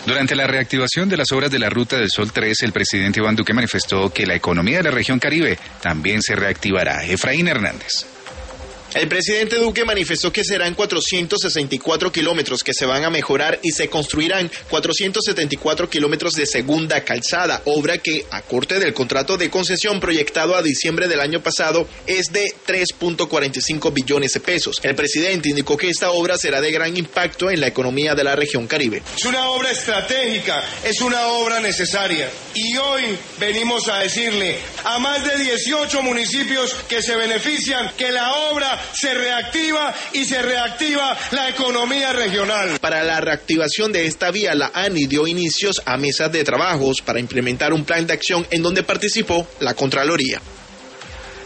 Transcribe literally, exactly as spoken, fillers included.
Durante la reactivación de las obras de la Ruta del Sol tres, el presidente Iván Duque manifestó que la economía de la región Caribe también se reactivará. Efraín Hernández. El presidente Duque manifestó que serán cuatrocientos sesenta y cuatro kilómetros que se van a mejorar y se construirán cuatrocientos setenta y cuatro kilómetros de segunda calzada, obra que, a corte del contrato de concesión proyectado a diciembre del año pasado, es de tres punto cuarenta y cinco billones de pesos. El presidente indicó que esta obra será de gran impacto en la economía de la región Caribe. Es una obra estratégica, es una obra necesaria. Y hoy venimos a decirle a más de dieciocho municipios que se benefician que la obra se reactiva y se reactiva la economía regional. Para la reactivación de esta vía, la ANI dio inicios a mesas de trabajos para implementar un plan de acción en donde participó la Contraloría.